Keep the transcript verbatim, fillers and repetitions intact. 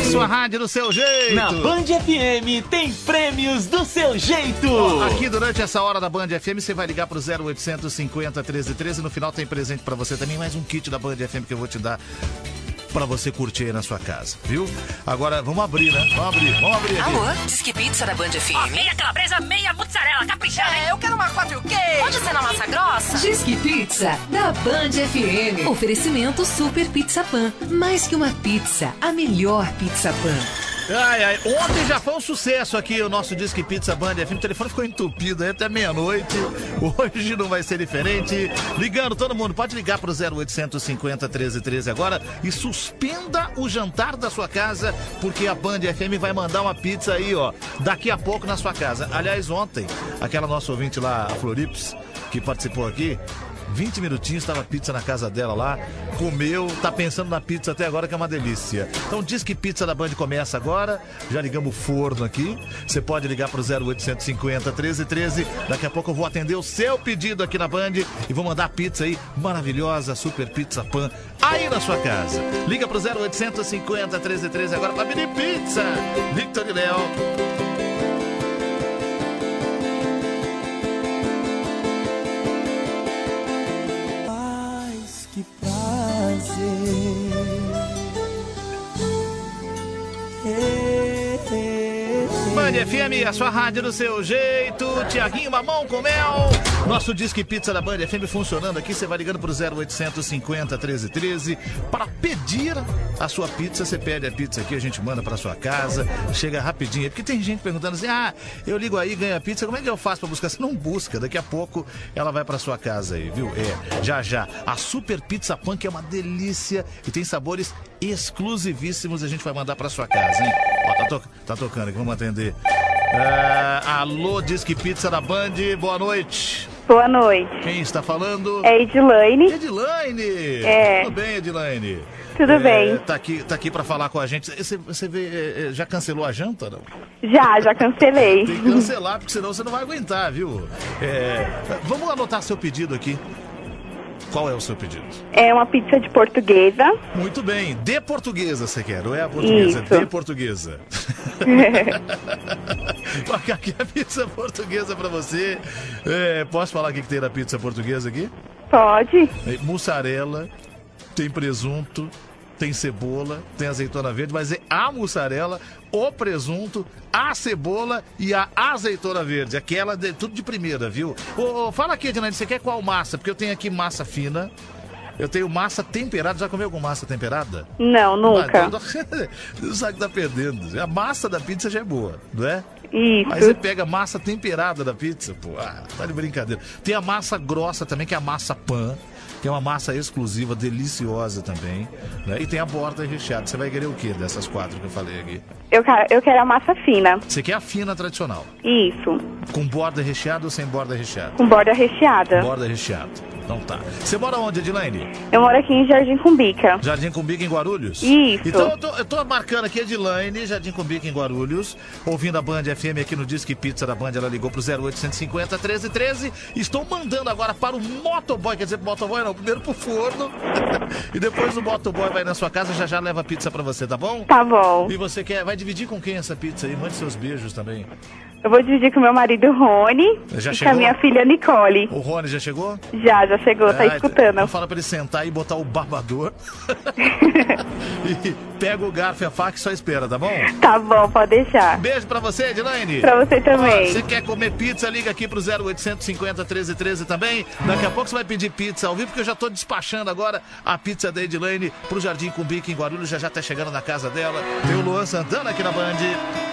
A sua rádio do seu jeito. Na Band F M tem prêmios do seu jeito. Ó, aqui durante essa hora da Band F M você vai ligar pro zero oitocentos cinquenta, treze, treze. No final tem presente pra você também, mais um kit da Band F M que eu vou te dar pra você curtir aí na sua casa, viu? Agora, vamos abrir, né? Vamos abrir, vamos abrir aqui. Alô, Disque Pizza da Band F M. Oh, meia calabresa, meia mussarela, caprichada. É, eu quero uma quatro o quê? Pode ser na massa grossa? Disque Pizza da Band F M. Oferecimento Super Pizza Pan. Mais que uma pizza, a melhor Pizza Pan. Ai, ai, ontem já foi um sucesso aqui o nosso Disque Pizza Band F M. O telefone ficou entupido aí até meia-noite. Hoje não vai ser diferente. Ligando todo mundo, pode ligar pro zero oitocentos cinquenta, treze, treze agora e suspenda o jantar da sua casa, porque a Band F M vai mandar uma pizza aí, ó, daqui a pouco na sua casa. Aliás, ontem, aquela nossa ouvinte lá, a Florips, que participou aqui, vinte minutinhos, estava pizza na casa dela lá, comeu, tá pensando na pizza até agora, que é uma delícia. Então diz que pizza da Band começa agora, já ligamos o forno aqui, você pode ligar pro zero oitocentos cinquenta, treze, treze, daqui a pouco eu vou atender o seu pedido aqui na Band e vou mandar a pizza aí, maravilhosa, Super Pizza Pan, aí na sua casa. Liga pro zero oitocentos cinquenta, treze, treze agora pra pedir pizza. Victor e Léo. Que prazer. Band F M, a sua rádio do seu jeito. Tiaguinho Mamão com Mel. Nosso Disque Pizza da Band F M funcionando aqui. Você vai ligando pro zero oitocentos cinquenta, treze, treze para pedir a sua pizza. Você pede a pizza aqui, a gente manda pra sua casa. Chega rapidinho. Porque tem gente perguntando assim: ah, eu ligo aí, ganho a pizza. Como é que eu faço pra buscar? Você não busca. Daqui a pouco ela vai pra sua casa aí, viu? É, já já. A Super Pizza Pan, que é uma delícia e tem sabores exclusivíssimos. A gente vai mandar pra sua casa, hein? Ó, tá, to tá tocando aqui, vamos atender. É, alô, Disque Pizza da Band, boa noite. Boa noite. Quem está falando? É Edilaine. Edilaine! É. Tudo bem, Edilaine? Tudo é, bem. Tá aqui, tá aqui pra falar com a gente. Você, você vê, já cancelou a janta, não? Já, já cancelei. Tem que cancelar, porque senão você não vai aguentar, viu? É, vamos anotar seu pedido aqui. Qual é o seu pedido? É uma pizza de portuguesa. Muito bem. De portuguesa você quer, ou é a portuguesa? Isso. De portuguesa. Aqui é a pizza portuguesa pra você. É, posso falar o que tem na pizza portuguesa aqui? Pode. É, mussarela, tem presunto, tem cebola, tem azeitona verde, mas é a mussarela, o presunto, a cebola e a azeitona verde. Aquela, de, tudo de primeira, viu? Ô, ô, fala aqui, Edinane, você quer qual massa? Porque eu tenho aqui massa fina, eu tenho massa temperada. Já comeu com massa temperada? Não, nunca. Não sabe que tá perdendo. A massa da pizza já é boa, não é? Isso. Aí você pega a massa temperada da pizza, pô, ah, tá de brincadeira. Tem a massa grossa também, que é a massa pan, que é uma massa exclusiva, deliciosa também, né? E tem a borda recheada. Você vai querer o quê dessas quatro que eu falei aqui? Eu, eu quero a massa fina. Você quer a fina tradicional? Isso. Com borda recheada ou sem borda recheada? Com borda recheada. Borda recheada. Então tá. Você mora onde, Edilaine? Eu moro aqui em Jardim Cumbica. Jardim Cumbica, em Guarulhos? Isso. Então eu tô, eu tô marcando aqui Edilaine, Jardim Cumbica, em Guarulhos, ouvindo a Band F M aqui no Disque Pizza da Band. Ela ligou pro zero oitocentos cinquenta, treze, treze. Estou mandando agora para o motoboy, quer dizer, pro motoboy não, primeiro pro forno e depois o motoboy vai na sua casa, já já leva a pizza pra você, tá bom? Tá bom. E você quer, vai dividir com quem essa pizza aí? Mande seus beijos também. Eu vou dividir com meu marido Rony já e chegou? com a minha filha Nicole. O Rony já chegou? Já, já chegou, ah, tá escutando. Então fala pra ele sentar e botar o babador. E pega o garfo e a faca e só espera, tá bom? Tá bom, pode deixar. Beijo pra você, Edilaine. Pra você também. Ó, você quer comer pizza, liga aqui pro zero oitocentos cinquenta, treze, treze também. Daqui a pouco você vai pedir pizza ao vivo, porque eu já tô despachando agora a pizza da Edilaine pro Jardim Cumbica, em Guarulhos. Já já tá chegando na casa dela. Tem o Luan Santana aqui na Band.